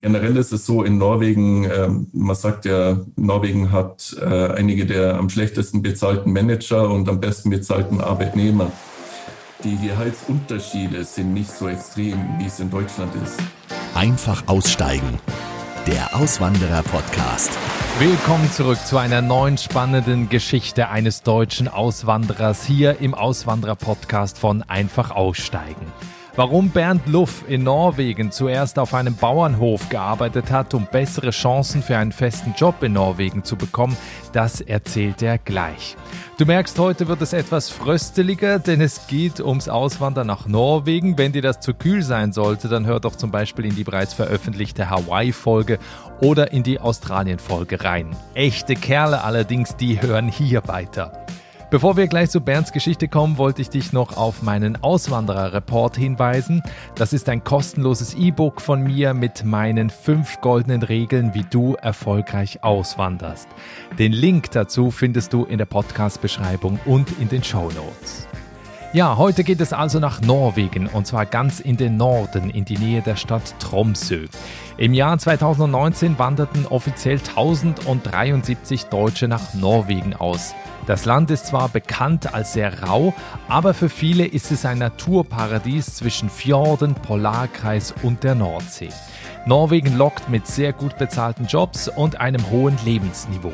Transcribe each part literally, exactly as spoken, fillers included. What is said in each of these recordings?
Generell ist es so in Norwegen, äh, man sagt ja, Norwegen hat äh, einige der am schlechtesten bezahlten Manager und am besten bezahlten Arbeitnehmer. Die Gehaltsunterschiede sind nicht so extrem, wie es in Deutschland ist. Einfach aussteigen. Der Auswanderer-Podcast. Willkommen zurück zu einer neuen spannenden Geschichte eines deutschen Auswanderers hier im Auswanderer-Podcast von Einfach aussteigen. Warum Bernd Luff in Norwegen zuerst auf einem Bauernhof gearbeitet hat, um bessere Chancen für einen festen Job in Norwegen zu bekommen, das erzählt er gleich. Du merkst, heute wird es etwas frösteliger, denn es geht ums Auswandern nach Norwegen. Wenn dir das zu kühl sein sollte, dann hör doch zum Beispiel in die bereits veröffentlichte Hawaii-Folge oder in die Australien-Folge rein. Echte Kerle allerdings, die hören hier weiter. Bevor wir gleich zu Bernds Geschichte kommen, wollte ich dich noch auf meinen Auswanderer-Report hinweisen. Das ist ein kostenloses E-Book von mir mit meinen fünf goldenen Regeln, wie du erfolgreich auswanderst. Den Link dazu findest du in der Podcast-Beschreibung und in den Shownotes. Ja, heute geht es also nach Norwegen und zwar ganz in den Norden, in die Nähe der Stadt Tromsø. Im Jahr zweitausendneunzehn wanderten offiziell tausenddreiundsiebzig Deutsche nach Norwegen aus. Das Land ist zwar bekannt als sehr rau, aber für viele ist es ein Naturparadies zwischen Fjorden, Polarkreis und der Nordsee. Norwegen lockt mit sehr gut bezahlten Jobs und einem hohen Lebensniveau.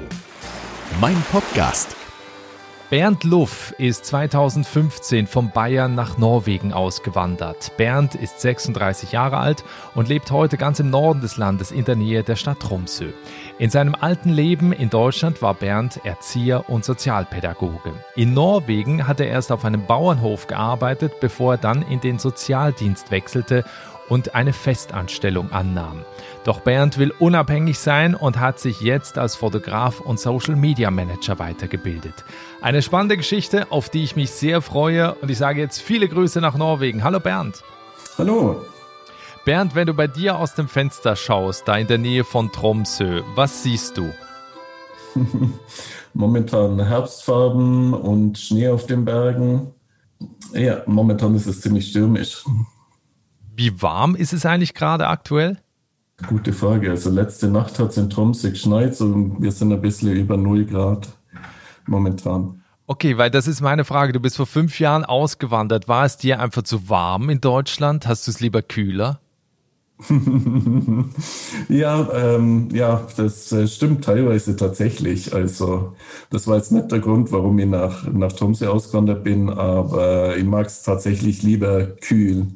Mein Podcast. Bernd Luff ist zweitausendfünfzehn von Bayern nach Norwegen ausgewandert. Bernd ist sechsunddreißig Jahre alt und lebt heute ganz im Norden des Landes in der Nähe der Stadt Tromsø. In seinem alten Leben in Deutschland war Bernd Erzieher und Sozialpädagoge. In Norwegen hat er erst auf einem Bauernhof gearbeitet, bevor er dann in den Sozialdienst wechselte und eine Festanstellung annahm. Doch Bernd will unabhängig sein und hat sich jetzt als Fotograf und Social Media Manager weitergebildet. Eine spannende Geschichte, auf die ich mich sehr freue und ich sage jetzt viele Grüße nach Norwegen. Hallo Bernd. Hallo. Bernd, wenn du bei dir aus dem Fenster schaust, da in der Nähe von Tromsø, was siehst du? Momentan Herbstfarben und Schnee auf den Bergen. Ja, momentan ist es ziemlich stürmisch. Wie warm ist es eigentlich gerade aktuell? Gute Frage. Also letzte Nacht hat es in Tromsø geschneit, so wir sind ein bisschen über null Grad momentan. Okay, weil das ist meine Frage. Du bist vor fünf Jahren ausgewandert. War es dir einfach zu warm in Deutschland? Hast du es lieber kühler? ja, ähm, ja, das äh, stimmt teilweise tatsächlich. Also das war jetzt nicht der Grund, warum ich nach, nach Tromsø ausgewandert bin, aber ich mag es tatsächlich lieber kühl.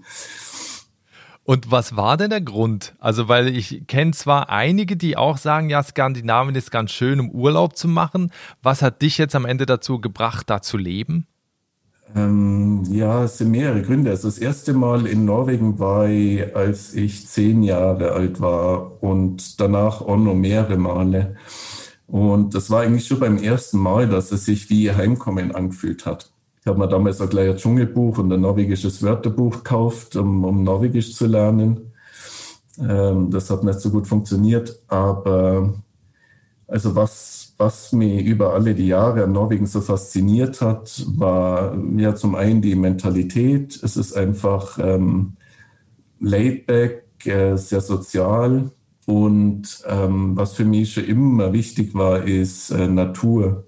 Und was war denn der Grund? Also, weil ich kenne zwar einige, die auch sagen, ja, Skandinavien ist ganz schön, um Urlaub zu machen. Was hat dich jetzt am Ende dazu gebracht, da zu leben? Ähm, ja, es sind mehrere Gründe. Also das erste Mal in Norwegen war ich, als ich zehn Jahre alt war und danach auch noch mehrere Male. Und das war eigentlich schon beim ersten Mal, dass es sich wie Heimkommen angefühlt hat. Ich habe mir damals auch gleich ein Dschungelbuch und ein norwegisches Wörterbuch gekauft, um, um Norwegisch zu lernen. Ähm, das hat nicht so gut funktioniert, aber also was, was mich über alle die Jahre an Norwegen so fasziniert hat, war ja zum einen die Mentalität. Es ist einfach ähm, laid back, äh, sehr sozial und ähm, was für mich schon immer wichtig war, ist äh, Natur.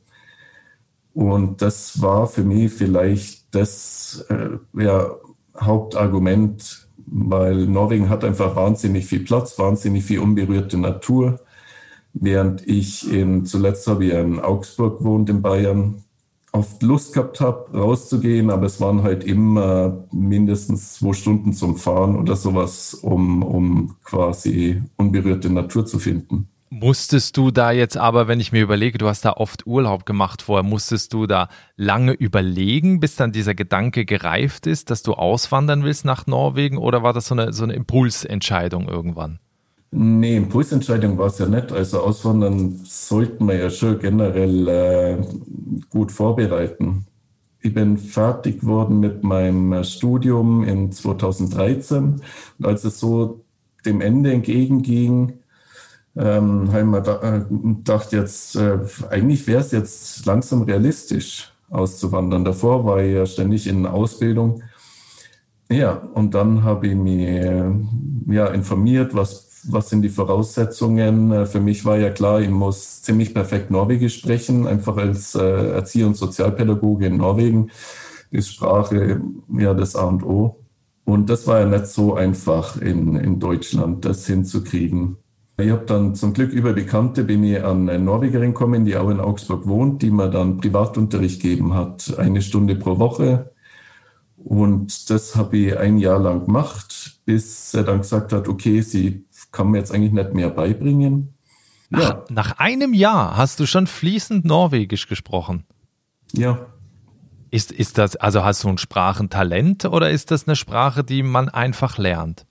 Und das war für mich vielleicht das äh, ja, Hauptargument, weil Norwegen hat einfach wahnsinnig viel Platz, wahnsinnig viel unberührte Natur. Während ich in, zuletzt habe ich in Augsburg gewohnt in Bayern, oft Lust gehabt habe, rauszugehen, aber es waren halt immer mindestens zwei Stunden zum Fahren oder sowas, um, um quasi unberührte Natur zu finden. Musstest du da jetzt aber, wenn ich mir überlege, du hast da oft Urlaub gemacht vorher, musstest du da lange überlegen, bis dann dieser Gedanke gereift ist, dass du auswandern willst nach Norwegen, oder war das so eine, so eine Impulsentscheidung irgendwann? Nee, Impulsentscheidung war es ja nicht. Also auswandern sollten wir ja schon generell äh, gut vorbereiten. Ich bin fertig geworden mit meinem Studium in zweitausenddreizehn und als es so dem Ende entgegenging, Ähm, habe ich mir da, äh, gedacht, jetzt, äh, eigentlich wäre es jetzt langsam realistisch auszuwandern. Davor war ich ja ständig in Ausbildung. Ja, und dann habe ich mich äh, ja, informiert, was was sind die Voraussetzungen? Für mich war ja klar, ich muss ziemlich perfekt Norwegisch sprechen, einfach als äh, Erzieher und Sozialpädagoge in Norwegen ist Sprache ja das A und O. Und das war ja nicht so einfach in, in Deutschland, das hinzukriegen. Ich habe dann zum Glück über Bekannte bin ich an eine Norwegerin gekommen, die auch in Augsburg wohnt, die mir dann Privatunterricht gegeben hat, eine Stunde pro Woche. Und das habe ich ein Jahr lang gemacht, bis er dann gesagt hat, okay, sie kann mir jetzt eigentlich nicht mehr beibringen. Nach, ja. nach einem Jahr hast du schon fließend Norwegisch gesprochen. Ja. Ist, ist das, also hast du ein Sprachentalent oder ist das eine Sprache, die man einfach lernt?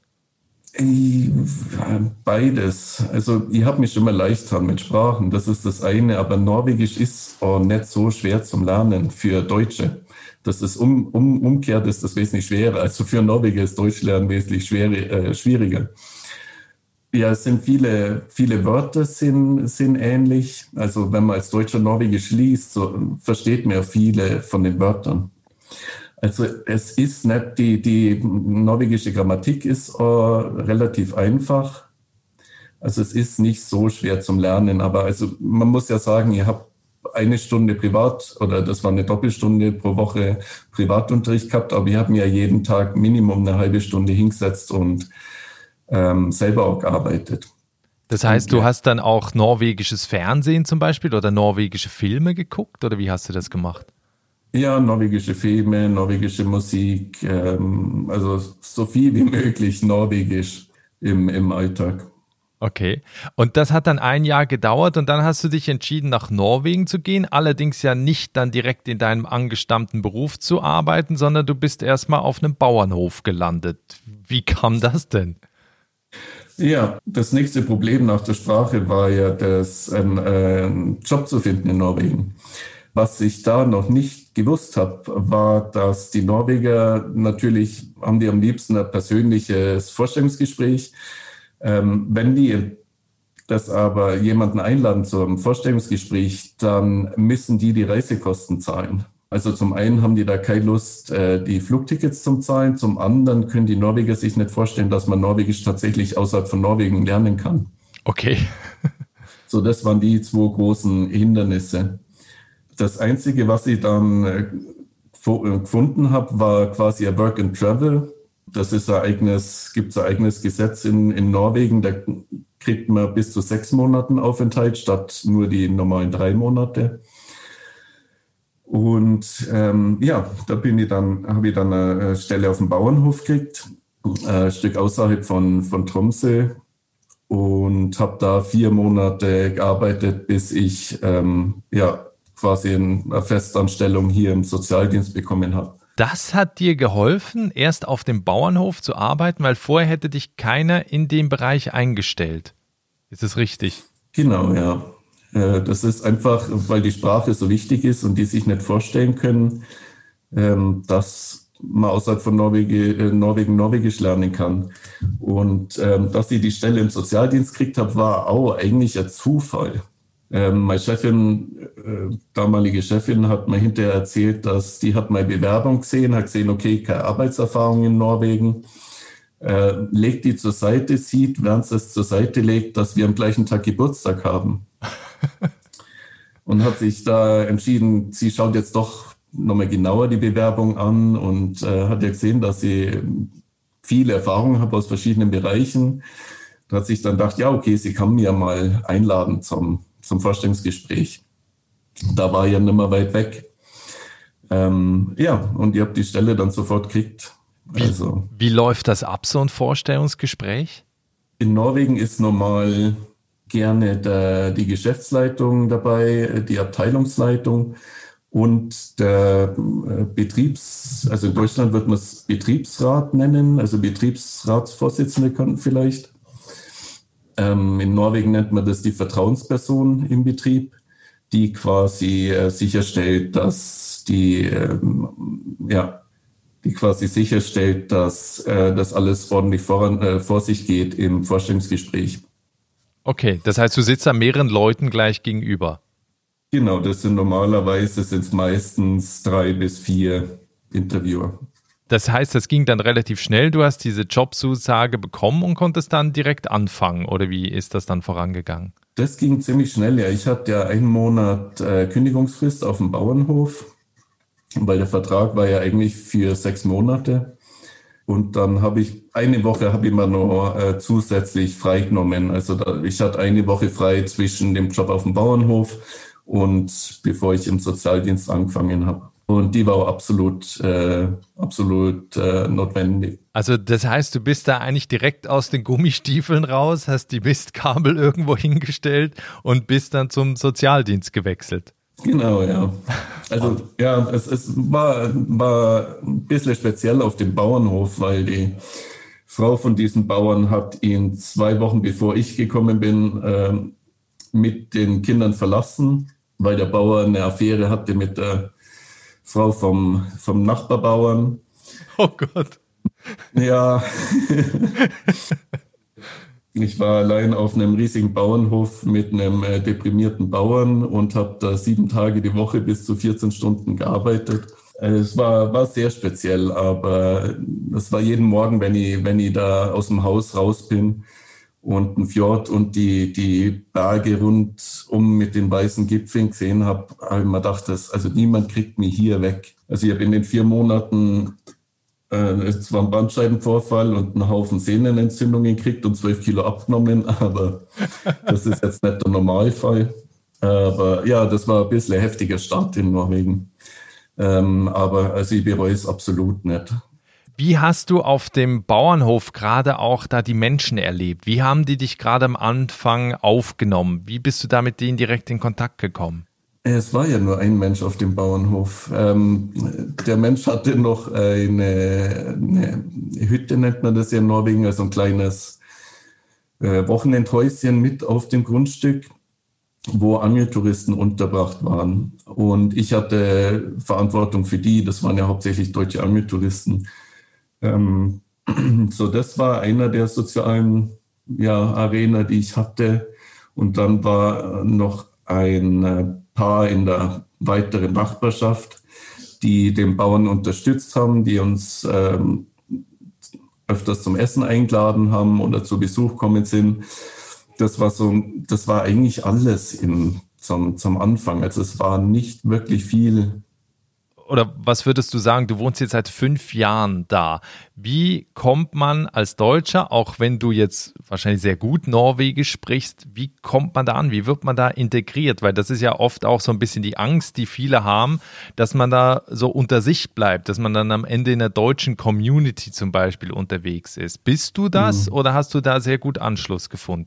Beides. Also ich habe mich immer leicht getan mit Sprachen, das ist das eine, aber Norwegisch ist auch nicht so schwer zum Lernen für Deutsche. Das ist um, um, umgekehrt ist das wesentlich schwerer. Also für Norweger ist Deutsch lernen wesentlich schwer, äh, schwieriger. Ja, es sind viele, viele Wörter sind, sind ähnlich. Also wenn man als Deutscher Norwegisch liest, so versteht man ja viele von den Wörtern. Also es ist nicht, die, die norwegische Grammatik ist äh, relativ einfach. Also es ist nicht so schwer zum Lernen, aber also man muss ja sagen, ihr habt eine Stunde privat oder das war eine Doppelstunde pro Woche Privatunterricht gehabt, aber ich habe mir ja jeden Tag Minimum eine halbe Stunde hingesetzt und ähm, selber auch gearbeitet. Das heißt, du hast dann auch norwegisches Fernsehen zum Beispiel oder norwegische Filme geguckt oder wie hast du das gemacht? Ja, norwegische Filme, norwegische Musik, ähm, also so viel wie möglich Norwegisch im, im Alltag. Okay, und das hat dann ein Jahr gedauert und dann hast du dich entschieden, nach Norwegen zu gehen, allerdings ja nicht dann direkt in deinem angestammten Beruf zu arbeiten, sondern du bist erstmal auf einem Bauernhof gelandet. Wie kam das denn? Ja, das nächste Problem nach der Sprache war ja, das, einen, einen Job zu finden in Norwegen. Was ich da noch nicht gewusst habe, war, dass die Norweger natürlich, haben die am liebsten ein persönliches Vorstellungsgespräch. Ähm, wenn die das aber jemanden einladen zu einem Vorstellungsgespräch, dann müssen die die Reisekosten zahlen. Also zum einen haben die da keine Lust, äh, die Flugtickets zum Zahlen, zum anderen können die Norweger sich nicht vorstellen, dass man Norwegisch tatsächlich außerhalb von Norwegen lernen kann. Okay. So, das waren die zwei großen Hindernisse. Das Einzige, was ich dann äh, gefunden habe, war quasi ein Work and Travel. Das ist ein eigenes, gibt es ein eigenes Gesetz in, in Norwegen, da kriegt man bis zu sechs Monaten Aufenthalt statt nur die normalen drei Monate. Und ähm, ja, da bin ich dann, habe ich dann eine Stelle auf dem Bauernhof gekriegt, ein Stück außerhalb von, von Tromsø und habe da vier Monate gearbeitet, bis ich ähm, ja quasi eine Festanstellung hier im Sozialdienst bekommen habe. Das hat dir geholfen, erst auf dem Bauernhof zu arbeiten, weil vorher hätte dich keiner in dem Bereich eingestellt. Ist das richtig? Genau, ja. Das ist einfach, weil die Sprache so wichtig ist und die sich nicht vorstellen können, dass man außerhalb von Norwegen, Norwegen Norwegisch lernen kann. Und dass ich die Stelle im Sozialdienst gekriegt habe, war auch eigentlich ein Zufall. Ähm, meine Chefin, äh, damalige Chefin, hat mir hinterher erzählt, dass die hat meine Bewerbung gesehen, hat gesehen, okay, keine Arbeitserfahrung in Norwegen, äh, legt die zur Seite, sieht, während sie es zur Seite legt, dass wir am gleichen Tag Geburtstag haben. Und hat sich da entschieden, sie schaut jetzt doch nochmal genauer die Bewerbung an und äh, hat ja gesehen, dass sie viel Erfahrung habe aus verschiedenen Bereichen. Da hat sich dann gedacht, ja, okay, sie kann mir mal einladen zum zum Vorstellungsgespräch. Da war ich ja nicht mehr weit weg. Ähm, ja, und ich habe die Stelle dann sofort gekriegt. Wie, also, wie läuft das ab, so ein Vorstellungsgespräch? In Norwegen ist normal gerne der, die Geschäftsleitung dabei, die Abteilungsleitung und der Betriebs, also in Deutschland wird man es Betriebsrat nennen, also Betriebsratsvorsitzende könnten vielleicht. Ähm, in Norwegen nennt man das die Vertrauensperson im Betrieb, die quasi äh, sicherstellt, dass die, ähm, ja, die quasi sicherstellt, dass äh, das alles ordentlich voran, äh, vor sich geht im Vorstellungsgespräch. Okay, das heißt, du sitzt da mehreren Leuten gleich gegenüber. Genau, das sind normalerweise sind's meistens drei bis vier Interviewer. Das heißt, das ging dann relativ schnell. Du hast diese Jobzusage bekommen und konntest dann direkt anfangen. Oder wie ist das dann vorangegangen? Das ging ziemlich schnell, ja. Ich hatte ja einen Monat äh, Kündigungsfrist auf dem Bauernhof, weil der Vertrag war ja eigentlich für sechs Monate. Und dann habe ich, eine Woche habe ich mir noch äh, zusätzlich freigenommen. Also da, ich hatte eine Woche frei zwischen dem Job auf dem Bauernhof und bevor ich im Sozialdienst angefangen habe. Und die war auch absolut, äh, absolut äh, notwendig. Also das heißt, du bist da eigentlich direkt aus den Gummistiefeln raus, hast die Mistkabel irgendwo hingestellt und bist dann zum Sozialdienst gewechselt. Genau, ja. Also ja, es, es war, war ein bisschen speziell auf dem Bauernhof, weil die Frau von diesen Bauern hat ihn zwei Wochen bevor ich gekommen bin, äh, mit den Kindern verlassen, weil der Bauer eine Affäre hatte mit der Frau vom, vom Nachbarbauern. Oh Gott. Ja. Ich war allein auf einem riesigen Bauernhof mit einem äh, deprimierten Bauern und habe da sieben Tage die Woche bis zu vierzehn Stunden gearbeitet. Äh, es war, war sehr speziell, aber es war jeden Morgen, wenn ich, wenn ich da aus dem Haus raus bin und ein Fjord und die, die Berge rundum mit den weißen Gipfeln gesehen habe, habe ich mir gedacht, dass, also niemand kriegt mich hier weg. Also ich habe in den vier Monaten äh, es war ein Bandscheibenvorfall und einen Haufen Sehnenentzündungen gekriegt und zwölf Kilo abgenommen, aber das ist jetzt nicht der Normalfall. Aber ja, das war ein bisschen ein heftiger Start in Norwegen. Ähm, aber also ich bereue es absolut nicht. Wie hast du auf dem Bauernhof gerade auch da die Menschen erlebt? Wie haben die dich gerade am Anfang aufgenommen? Wie bist du da mit denen direkt in Kontakt gekommen? Es war ja nur ein Mensch auf dem Bauernhof. Ähm, der Mensch hatte noch eine, eine Hütte, nennt man das ja in Norwegen, also ein kleines äh, Wochenendhäuschen mit auf dem Grundstück, wo Angeltouristen untergebracht waren. Und ich hatte Verantwortung für die, das waren ja hauptsächlich deutsche Angeltouristen. Ähm, so, das war einer der sozialen ja, Arena, die ich hatte. Und dann war noch ein Paar in der weiteren Nachbarschaft, die den Bauern unterstützt haben, die uns ähm, öfters zum Essen eingeladen haben oder zu Besuch kommen sind. Das war so, das war eigentlich alles im, zum, zum Anfang. Also es war nicht wirklich viel. Oder was würdest du sagen, du wohnst jetzt seit fünf Jahren da. Wie kommt man als Deutscher, auch wenn du jetzt wahrscheinlich sehr gut Norwegisch sprichst, wie kommt man da an? Wie wird man da integriert? Weil das ist ja oft auch so ein bisschen die Angst, die viele haben, dass man da so unter sich bleibt, dass man dann am Ende in der deutschen Community zum Beispiel unterwegs ist. Bist du das mhm. oder hast du da sehr gut Anschluss gefunden?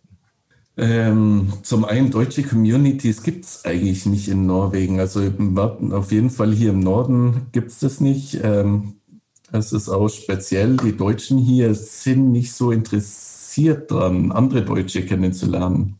Ähm, zum einen, deutsche Communities gibt es eigentlich nicht in Norwegen. Also auf jeden Fall hier im Norden gibt es das nicht. Ähm, das ist auch speziell. Die Deutschen hier sind nicht so interessiert daran, andere Deutsche kennenzulernen.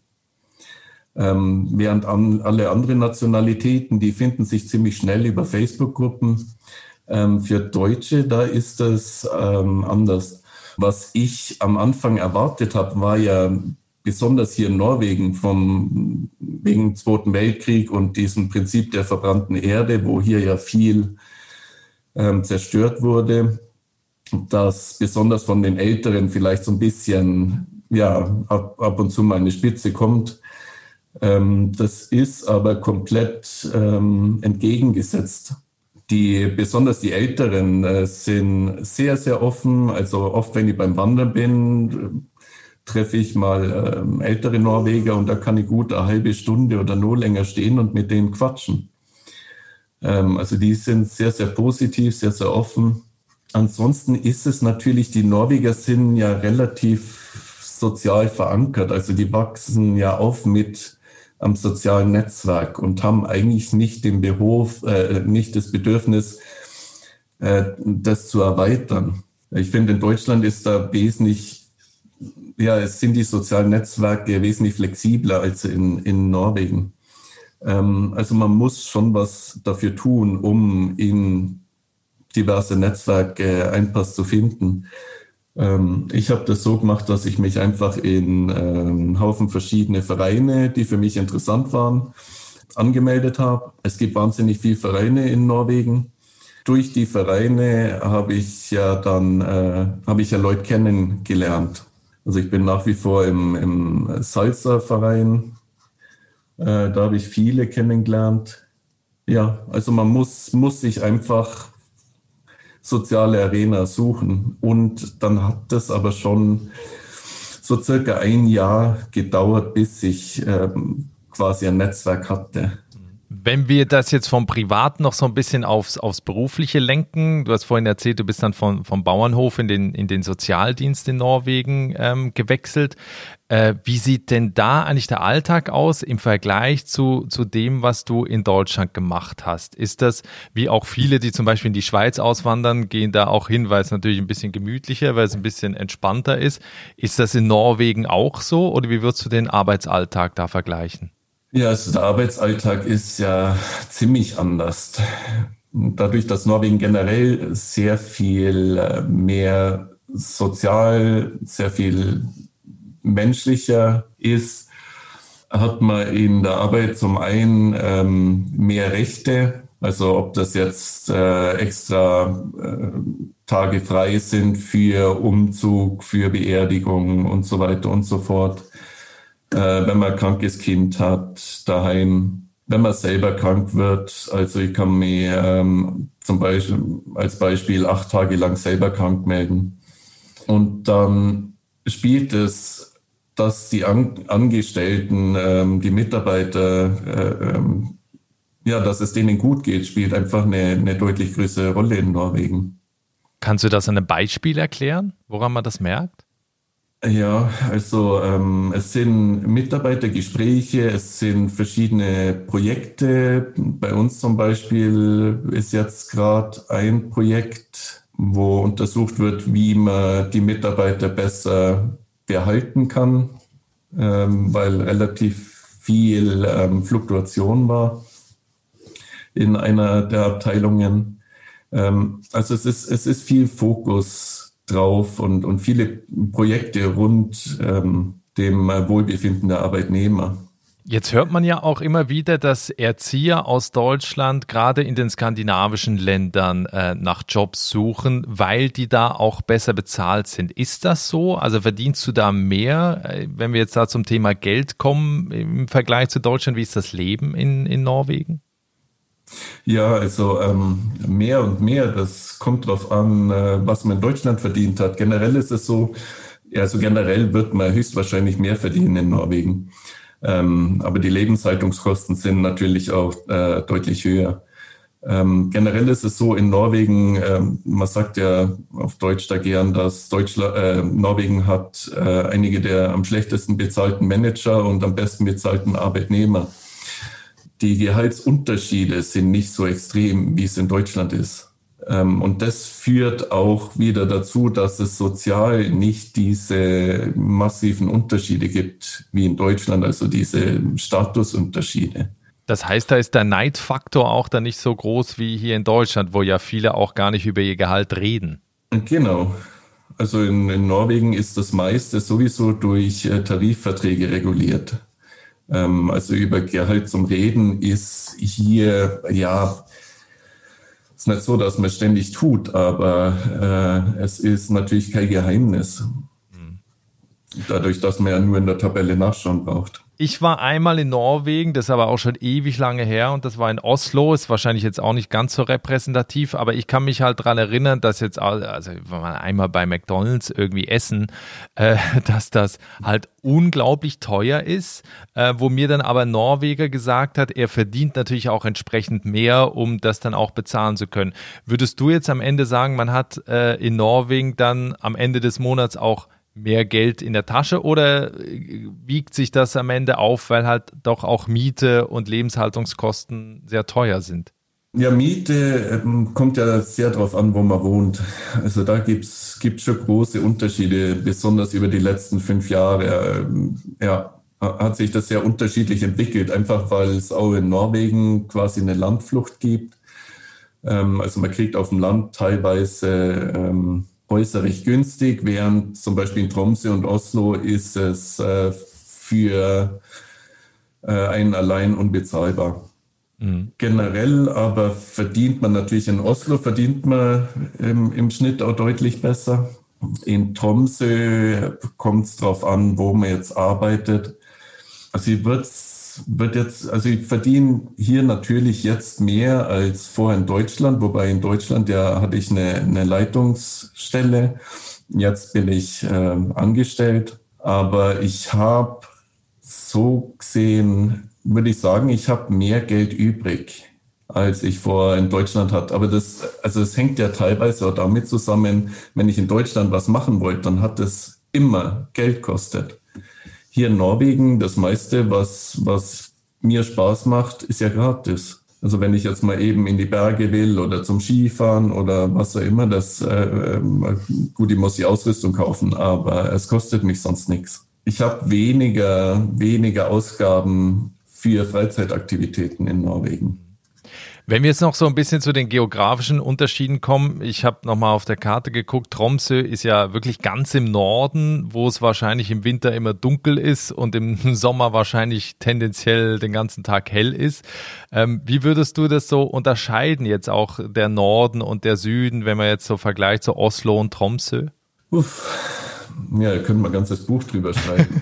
Ähm, während an, alle anderen Nationalitäten, die finden sich ziemlich schnell über Facebook-Gruppen. Ähm, für Deutsche, da ist das ähm, anders. Was ich am Anfang erwartet habe, war ja besonders hier in Norwegen vom, wegen dem Zweiten Weltkrieg und diesem Prinzip der verbrannten Erde, wo hier ja viel ähm, zerstört wurde, dass besonders von den Älteren vielleicht so ein bisschen, ja, ab, ab und zu mal eine Spitze kommt. Ähm, das ist aber komplett ähm, entgegengesetzt. Die, besonders die Älteren äh, sind sehr, sehr offen. Also oft, wenn ich beim Wandern bin, treffe ich mal ähm, ältere Norweger und da kann ich gut eine halbe Stunde oder nur länger stehen und mit denen quatschen. Ähm, also die sind sehr, sehr positiv, sehr, sehr offen. Ansonsten ist es natürlich, die Norweger sind ja relativ sozial verankert. Also die wachsen ja auf mit am sozialen Netzwerk und haben eigentlich nicht den Beruf, äh, nicht das Bedürfnis, äh, das zu erweitern. Ich finde, in Deutschland ist da wesentlich Ja, es sind die sozialen Netzwerke wesentlich flexibler als in, in Norwegen. Ähm, also man muss schon was dafür tun, um in diverse Netzwerke Einpass zu finden. Ähm, ich habe das so gemacht, dass ich mich einfach in äh, einen Haufen verschiedene Vereine, die für mich interessant waren, angemeldet habe. Es gibt wahnsinnig viele Vereine in Norwegen. durch die Vereine habe ich ja dann äh, habe ich ja Leute kennengelernt. Also ich bin nach wie vor im, im Salsa-Verein. Äh, da habe ich viele kennengelernt. Ja, also man muss, muss sich einfach soziale Arena suchen. Und dann hat das aber schon so circa ein Jahr gedauert, bis ich ähm, quasi ein Netzwerk hatte. Wenn wir das jetzt vom Privaten noch so ein bisschen aufs, aufs Berufliche lenken, du hast vorhin erzählt, du bist dann von, vom Bauernhof in den, in den Sozialdienst in Norwegen ähm, gewechselt. Äh, wie sieht denn da eigentlich der Alltag aus im Vergleich zu, zu dem, was du in Deutschland gemacht hast? Ist das, wie auch viele, die zum Beispiel in die Schweiz auswandern, gehen da auch hin, weil es natürlich ein bisschen gemütlicher, weil es ein bisschen entspannter ist. Ist das in Norwegen auch so oder wie würdest du den Arbeitsalltag da vergleichen? Ja, also der Arbeitsalltag ist ja ziemlich anders. Dadurch, dass Norwegen generell sehr viel mehr sozial, sehr viel menschlicher ist, hat man in der Arbeit zum einen ähm, mehr Rechte, also ob das jetzt äh, extra äh, Tage frei sind für Umzug, für Beerdigung und so weiter und so fort. Äh, wenn man ein krankes Kind hat daheim, wenn man selber krank wird, also ich kann mich ähm, zum Beispiel als Beispiel acht Tage lang selber krank melden. Und dann spielt es, dass die An- Angestellten, ähm, die Mitarbeiter, äh, ähm, ja, dass es denen gut geht, spielt einfach eine, eine deutlich größere Rolle in Norwegen. Kannst du das an einem Beispiel erklären, woran man das merkt? Ja, also ähm, es sind Mitarbeitergespräche, es sind verschiedene Projekte. Bei uns zum Beispiel ist jetzt gerade ein Projekt, wo untersucht wird, wie man die Mitarbeiter besser behalten kann, ähm, weil relativ viel ähm, Fluktuation war in einer der Abteilungen. Ähm, also es ist, es ist viel Fokus drauf und, und viele Projekte rund ähm, dem Wohlbefinden der Arbeitnehmer. Jetzt hört man ja auch immer wieder, dass Erzieher aus Deutschland gerade in den skandinavischen Ländern äh, nach Jobs suchen, weil die da auch besser bezahlt sind. Ist das so? Also verdienst du da mehr, äh, wenn wir jetzt da zum Thema Geld kommen im Vergleich zu Deutschland? Wie ist das Leben in, in Norwegen? Ja, also ähm, mehr und mehr, das kommt drauf an, äh, was man in Deutschland verdient hat. Generell ist es so, also generell wird man höchstwahrscheinlich mehr verdienen in Norwegen. Ähm, aber die Lebenshaltungskosten sind natürlich auch äh, deutlich höher. Ähm, generell ist es so in Norwegen, äh, man sagt ja auf Deutsch da gern, dass Deutschland, äh, Norwegen hat äh, einige der am schlechtesten bezahlten Manager und am besten bezahlten Arbeitnehmer. Die Gehaltsunterschiede sind nicht so extrem, wie es in Deutschland ist. Ähm, und das führt auch wieder dazu, dass es sozial nicht diese massiven Unterschiede gibt, wie in Deutschland, also diese Statusunterschiede. Das heißt, da ist der Neidfaktor auch dann nicht so groß wie hier in Deutschland, wo ja viele auch gar nicht über ihr Gehalt reden. Genau. Also in, in Norwegen ist das meiste sowieso durch äh, Tarifverträge reguliert. Also über Gehalt zum Reden ist hier, ja, ist nicht so, dass man ständig tut, aber äh, es ist natürlich kein Geheimnis. Dadurch, dass man ja nur in der Tabelle nachschauen braucht. Ich war einmal in Norwegen, das ist aber auch schon ewig lange her und das war in Oslo, ist wahrscheinlich jetzt auch nicht ganz so repräsentativ, aber ich kann mich halt daran erinnern, dass jetzt, also wenn man einmal bei McDonald's irgendwie essen, äh, dass das halt unglaublich teuer ist, äh, wo mir dann aber ein Norweger gesagt hat, er verdient natürlich auch entsprechend mehr, um das dann auch bezahlen zu können. Würdest du jetzt am Ende sagen, man hat äh, in Norwegen dann am Ende des Monats auch mehr Geld in der Tasche oder wiegt sich das am Ende auf, weil halt doch auch Miete und Lebenshaltungskosten sehr teuer sind? Ja, Miete ähm, kommt ja sehr darauf an, wo man wohnt. Also da gibt's gibt's schon große Unterschiede, besonders über die letzten fünf Jahre. Ähm, ja, hat sich das sehr unterschiedlich entwickelt, einfach weil es auch in Norwegen quasi eine Landflucht gibt. Ähm, also man kriegt auf dem Land teilweise ähm, Häuser recht günstig, während zum Beispiel in Tromsø und Oslo ist es äh, für äh, einen allein unbezahlbar. Mhm. Generell aber verdient man natürlich in Oslo, verdient man im, im Schnitt auch deutlich besser. In Tromsø kommt es darauf an, wo man jetzt arbeitet. Also ich wird, wird jetzt, also ich verdiene hier natürlich jetzt mehr als vorher in Deutschland, wobei in Deutschland ja hatte ich eine, eine Leitungsstelle. Jetzt bin ich äh, angestellt, aber ich habe so gesehen, würde ich sagen, ich habe mehr Geld übrig, als ich vorher in Deutschland hatte. Aber das, also es hängt ja teilweise auch damit zusammen, wenn ich in Deutschland was machen wollte, dann hat es immer Geld gekostet. Hier in Norwegen, das meiste, was, was mir Spaß macht, ist ja gratis. Also wenn ich jetzt mal eben in die Berge will oder zum Skifahren oder was auch immer, das, äh, gut, ich muss die Ausrüstung kaufen, aber es kostet mich sonst nichts. Ich habe weniger, weniger Ausgaben für Freizeitaktivitäten in Norwegen. Wenn wir jetzt noch so ein bisschen zu den geografischen Unterschieden kommen, ich habe nochmal auf der Karte geguckt, Tromsø ist ja wirklich ganz im Norden, wo es wahrscheinlich im Winter immer dunkel ist und im Sommer wahrscheinlich tendenziell den ganzen Tag hell ist. Ähm, wie würdest du das so unterscheiden, jetzt auch der Norden und der Süden, wenn man jetzt so vergleicht zu Oslo und Tromsø? Uff, ja, da können wir ein ganzes Buch drüber schreiben.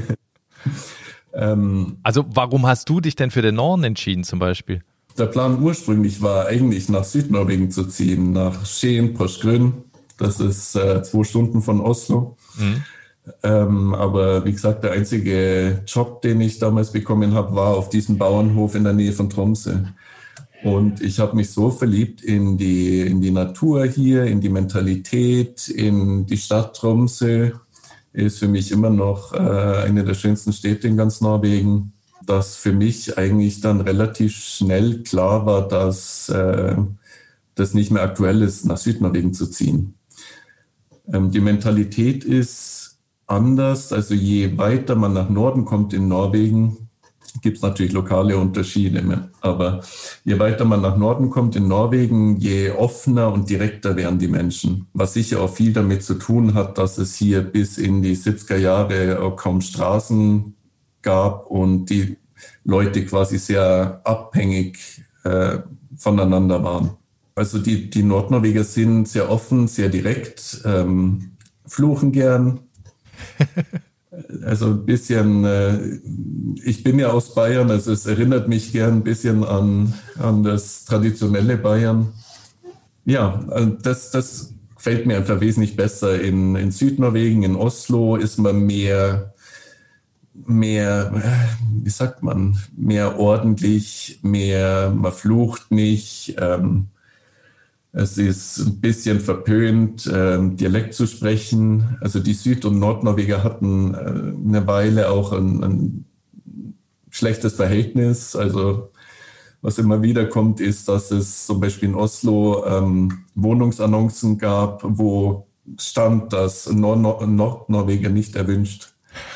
ähm, also warum hast du dich denn für den Norden entschieden zum Beispiel? Der Plan ursprünglich war eigentlich nach Südnorwegen zu ziehen, nach Skien, Porsgrunn. Das ist äh, zwei Stunden von Oslo. Mhm. Ähm, aber wie gesagt, der einzige Job, den ich damals bekommen habe, war auf diesem Bauernhof in der Nähe von Tromsø. Und ich habe mich so verliebt in die, in die Natur hier, in die Mentalität, in die Stadt Tromsø. Ist für mich immer noch äh, eine der schönsten Städte in ganz Norwegen, dass für mich eigentlich dann relativ schnell klar war, dass äh, das nicht mehr aktuell ist, nach Südnorwegen zu ziehen. Ähm, die Mentalität ist anders, also je weiter man nach Norden kommt in Norwegen, gibt es natürlich lokale Unterschiede, aber je weiter man nach Norden kommt in Norwegen, je offener und direkter werden die Menschen, was sicher auch viel damit zu tun hat, dass es hier bis in die siebziger Jahre auch kaum Straßen gab und die Leute quasi sehr abhängig äh, voneinander waren. Also die, die Nordnorweger sind sehr offen, sehr direkt, ähm, fluchen gern. Also ein bisschen, äh, ich bin ja aus Bayern, also es erinnert mich gern ein bisschen an, an das traditionelle Bayern. Ja, das, das gefällt mir einfach wesentlich besser. In, in Südnorwegen, in Oslo ist man mehr... mehr, wie sagt man, mehr ordentlich, mehr, man flucht nicht. Ähm, es ist ein bisschen verpönt, ähm, Dialekt zu sprechen. Also die Süd- und Nordnorweger hatten äh, eine Weile auch ein, ein schlechtes Verhältnis. Also was immer wieder kommt, ist, dass es zum Beispiel in Oslo ähm, Wohnungsannoncen gab, wo stand, dass Nord- Nordnorweger nicht erwünscht.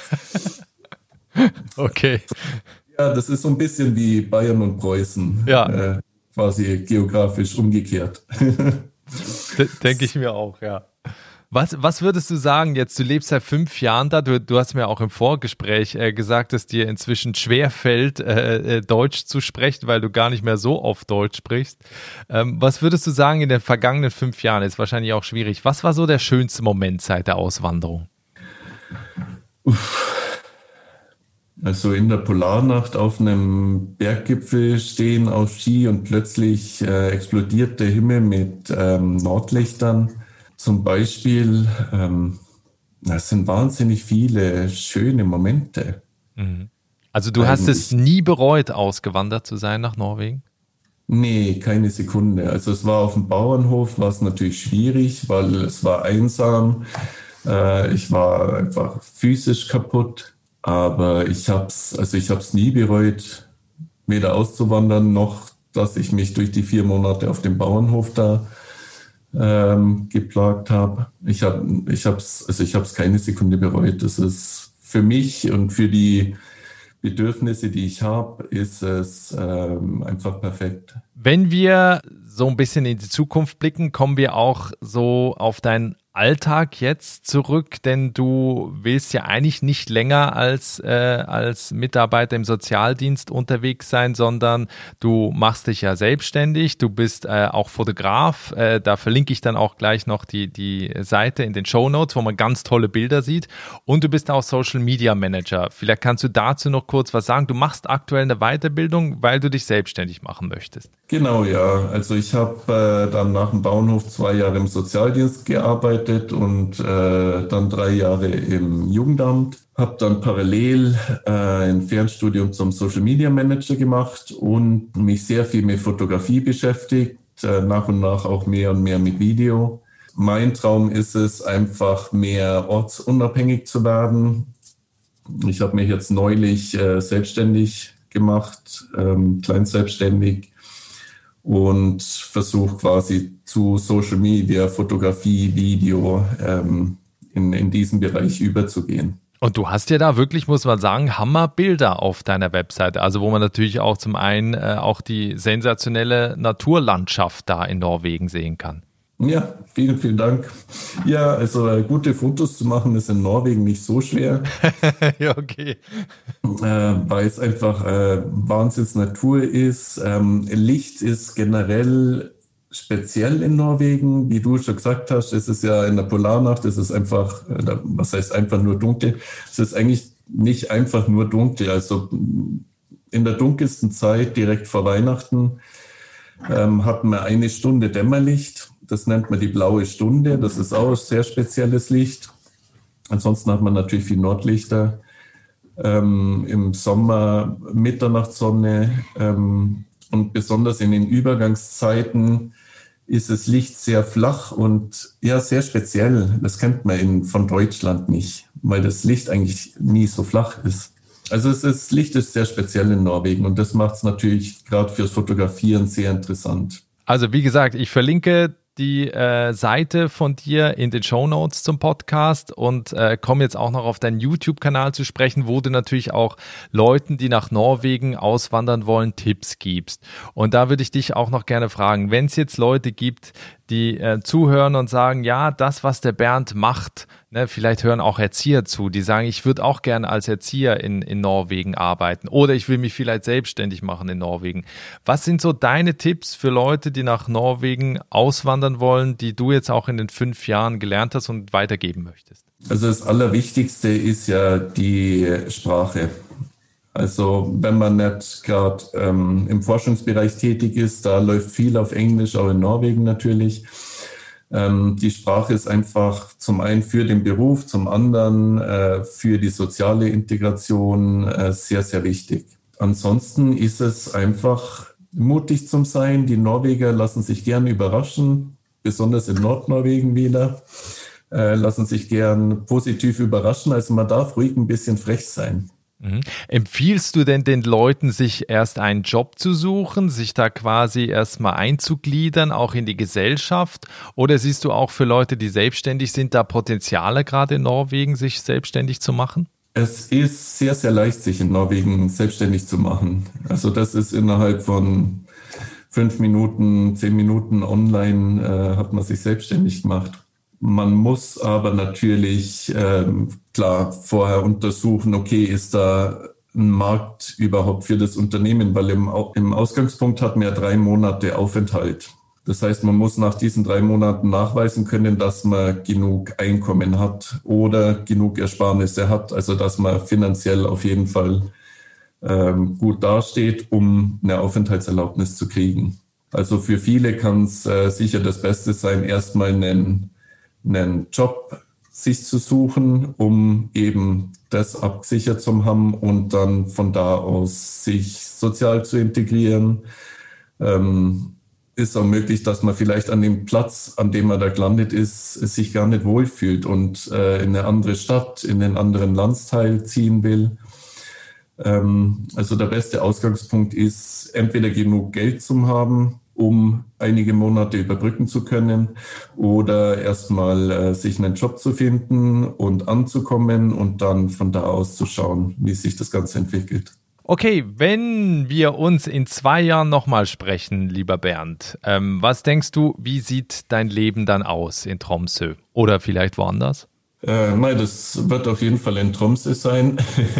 Okay. Ja, das ist so ein bisschen wie Bayern und Preußen. Ja. Äh, quasi geografisch umgekehrt. D- Denke ich mir auch, ja. Was, was würdest du sagen jetzt? Du lebst seit fünf Jahren da. Du, du hast mir auch im Vorgespräch äh, gesagt, dass dir inzwischen schwerfällt, äh, äh, Deutsch zu sprechen, weil du gar nicht mehr so oft Deutsch sprichst. Ähm, was würdest du sagen in den vergangenen fünf Jahren? Ist wahrscheinlich auch schwierig. Was war so der schönste Moment seit der Auswanderung? Uff. Also in der Polarnacht auf einem Berggipfel stehen auf Ski und plötzlich äh, explodiert der Himmel mit ähm, Nordlichtern. Zum Beispiel, ähm, das sind wahnsinnig viele schöne Momente. Mhm. Also du hast es nie bereut, ausgewandert zu sein nach Norwegen? Nee, keine Sekunde. Also es war auf dem Bauernhof, war es natürlich schwierig, weil es war einsam. Äh, ich war einfach physisch kaputt. Aber ich hab's, also ich hab's nie bereut, weder auszuwandern, noch, dass ich mich durch die vier Monate auf dem Bauernhof da ähm, geplagt habe. Ich hab, ich hab's, also ich hab's keine Sekunde bereut. Das ist für mich und für die Bedürfnisse, die ich habe, ist es ähm, einfach perfekt. Wenn wir so ein bisschen in die Zukunft blicken, kommen wir auch so auf deinen Alltag jetzt zurück, denn du willst ja eigentlich nicht länger als, äh, als Mitarbeiter im Sozialdienst unterwegs sein, sondern du machst dich ja selbstständig, du bist äh, auch Fotograf, äh, da verlinke ich dann auch gleich noch die, die Seite in den Shownotes, wo man ganz tolle Bilder sieht, und du bist auch Social Media Manager. Vielleicht kannst du dazu noch kurz was sagen. Du machst aktuell eine Weiterbildung, weil du dich selbstständig machen möchtest. Genau, ja. Also ich habe äh, dann nach dem Bauernhof zwei Jahre im Sozialdienst gearbeitet und äh, dann drei Jahre im Jugendamt. Habe dann parallel äh, ein Fernstudium zum Social Media Manager gemacht und mich sehr viel mit Fotografie beschäftigt, äh, nach und nach auch mehr und mehr mit Video. Mein Traum ist es, einfach mehr ortsunabhängig zu werden. Ich habe mich jetzt neulich äh, selbstständig gemacht, ähm, kleinselbstständig, und versuche quasi zu Social Media, Fotografie, Video ähm, in, in diesen Bereich überzugehen. Und du hast ja da wirklich, muss man sagen, Hammerbilder auf deiner Webseite, also wo man natürlich auch zum einen äh, auch die sensationelle Naturlandschaft da in Norwegen sehen kann. Ja, vielen, vielen Dank. Ja, also äh, gute Fotos zu machen ist in Norwegen nicht so schwer. Ja, okay. Äh, weil es einfach äh, Wahnsinns Natur ist. Ähm, Licht ist generell speziell in Norwegen. Wie du schon gesagt hast, es ist ja in der Polarnacht, es ist einfach, äh, was heißt einfach nur dunkel? Es ist eigentlich nicht einfach nur dunkel. Also in der dunkelsten Zeit, direkt vor Weihnachten, ähm, hat man eine Stunde Dämmerlicht. Das nennt man die blaue Stunde. Das ist auch ein sehr spezielles Licht. Ansonsten hat man natürlich viel Nordlichter. Ähm, Im Sommer Mitternachtssonne. Ähm, und besonders in den Übergangszeiten ist das Licht sehr flach und ja, sehr speziell. Das kennt man in, von Deutschland nicht, weil das Licht eigentlich nie so flach ist. Also es ist, das Licht ist sehr speziell in Norwegen und das macht es natürlich gerade fürs Fotografieren sehr interessant. Also wie gesagt, ich verlinke die äh, Seite von dir in den Shownotes zum Podcast und äh, komme jetzt auch noch auf deinen YouTube-Kanal zu sprechen, wo du natürlich auch Leuten, die nach Norwegen auswandern wollen, Tipps gibst. Und da würde ich dich auch noch gerne fragen, wenn es jetzt Leute gibt, die äh, zuhören und sagen, ja, das, was der Bernd macht, ne, vielleicht hören auch Erzieher zu, die sagen, ich würde auch gerne als Erzieher in, in Norwegen arbeiten oder ich will mich vielleicht selbstständig machen in Norwegen. Was sind so deine Tipps für Leute, die nach Norwegen auswandern wollen, die du jetzt auch in den fünf Jahren gelernt hast und weitergeben möchtest? Also das Allerwichtigste ist ja die Sprache. Also wenn man nicht gerade ähm, im Forschungsbereich tätig ist, da läuft viel auf Englisch, auch in Norwegen natürlich. Ähm, die Sprache ist einfach zum einen für den Beruf, zum anderen äh, für die soziale Integration äh, sehr, sehr wichtig. Ansonsten ist es einfach mutig zum Sein. Die Norweger lassen sich gern überraschen, besonders in Nordnorwegen wieder, äh, lassen sich gern positiv überraschen. Also man darf ruhig ein bisschen frech sein. Mhm. Empfiehlst du denn den Leuten, sich erst einen Job zu suchen, sich da quasi erstmal einzugliedern, auch in die Gesellschaft? Oder siehst du auch für Leute, die selbstständig sind, da Potenziale gerade in Norwegen, sich selbstständig zu machen? Es ist sehr, sehr leicht, sich in Norwegen selbstständig zu machen. Also das ist innerhalb von fünf Minuten, zehn Minuten online äh, hat man sich selbstständig gemacht. Man muss aber natürlich, ähm, klar, vorher untersuchen, okay, ist da ein Markt überhaupt für das Unternehmen, weil im, im Ausgangspunkt hat man ja drei Monate Aufenthalt. Das heißt, man muss nach diesen drei Monaten nachweisen können, dass man genug Einkommen hat oder genug Ersparnisse hat, also dass man finanziell auf jeden Fall ähm, gut dasteht, um eine Aufenthaltserlaubnis zu kriegen. Also für viele kann es äh, sicher das Beste sein, erstmal einen einen Job sich zu suchen, um eben das abgesichert zu haben und dann von da aus sich sozial zu integrieren. Ähm, ist auch möglich, dass man vielleicht an dem Platz, an dem man da gelandet ist, sich gar nicht wohlfühlt und äh, in eine andere Stadt, in einen anderen Landesteil ziehen will. Ähm, also der beste Ausgangspunkt ist, entweder genug Geld zu haben, um einige Monate überbrücken zu können oder erstmal äh, sich einen Job zu finden und anzukommen und dann von da aus zu schauen, wie sich das Ganze entwickelt. Okay, wenn wir uns in zwei Jahren nochmal sprechen, lieber Bernd, ähm, was denkst du, wie sieht dein Leben dann aus in Tromsø oder vielleicht woanders? Äh, nein, das wird auf jeden Fall in Tromsø sein.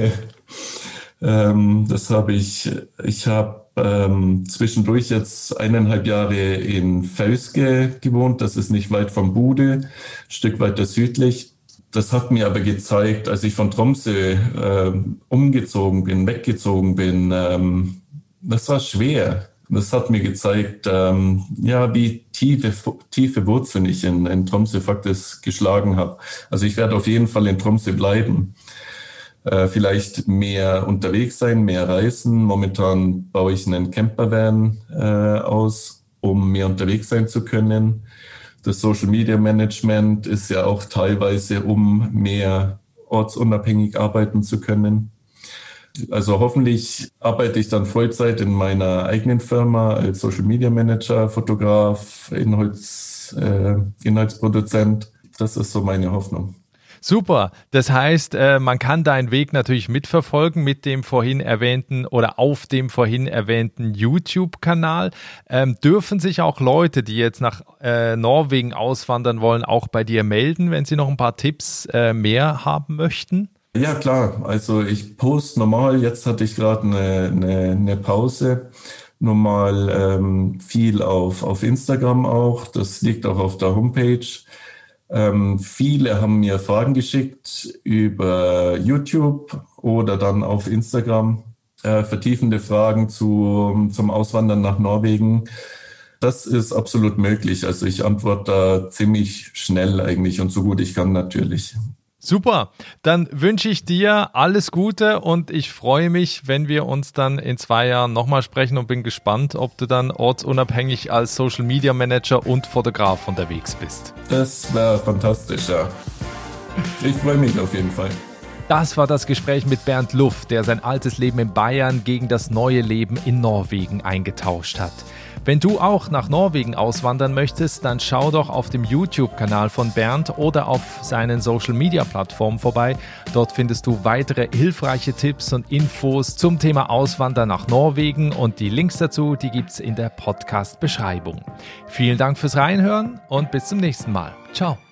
ähm, das habe ich, ich habe ähm, zwischendurch jetzt eineinhalb Jahre in Fauske gewohnt, das ist nicht weit vom Bude, ein Stück weiter südlich. Das hat mir aber gezeigt, als ich von Tromsø äh, umgezogen bin, weggezogen bin, ähm, das war schwer. Das hat mir gezeigt, ähm, ja, wie tiefe, tiefe Wurzeln ich in, in Tromsø faktisch geschlagen habe. Also ich werde auf jeden Fall in Tromsø bleiben. Äh, vielleicht mehr unterwegs sein, mehr reisen. Momentan baue ich einen Campervan äh, aus, um mehr unterwegs sein zu können. Das Social Media Management ist ja auch teilweise, um mehr ortsunabhängig arbeiten zu können. Also hoffentlich arbeite ich dann Vollzeit in meiner eigenen Firma als Social Media Manager, Fotograf, Inhalts, äh, Inhaltsproduzent. Das ist so meine Hoffnung. Super, das heißt, äh, man kann deinen Weg natürlich mitverfolgen mit dem vorhin erwähnten oder auf dem vorhin erwähnten YouTube-Kanal. Ähm, dürfen sich auch Leute, die jetzt nach äh, Norwegen auswandern wollen, auch bei dir melden, wenn sie noch ein paar Tipps äh, mehr haben möchten? Ja, klar. Also ich poste normal, jetzt hatte ich gerade eine, eine, eine Pause, normal ähm, viel auf, auf Instagram auch. Das liegt auch auf der Homepage. Ähm, viele haben mir Fragen geschickt über YouTube oder dann auf Instagram, äh, vertiefende Fragen zu, zum Auswandern nach Norwegen. Das ist absolut möglich. Also ich antworte da ziemlich schnell eigentlich und so gut ich kann natürlich. Super, dann wünsche ich dir alles Gute und ich freue mich, wenn wir uns dann in zwei Jahren nochmal sprechen und bin gespannt, ob du dann ortsunabhängig als Social Media Manager und Fotograf unterwegs bist. Das wäre fantastisch, ja. Ich freue mich auf jeden Fall. Das war das Gespräch mit Bernd Luff, der sein altes Leben in Bayern gegen das neue Leben in Norwegen eingetauscht hat. Wenn du auch nach Norwegen auswandern möchtest, dann schau doch auf dem YouTube-Kanal von Bernd oder auf seinen Social-Media-Plattformen vorbei. Dort findest du weitere hilfreiche Tipps und Infos zum Thema Auswandern nach Norwegen und die Links dazu, die gibt's in der Podcast-Beschreibung. Vielen Dank fürs Reinhören und bis zum nächsten Mal. Ciao.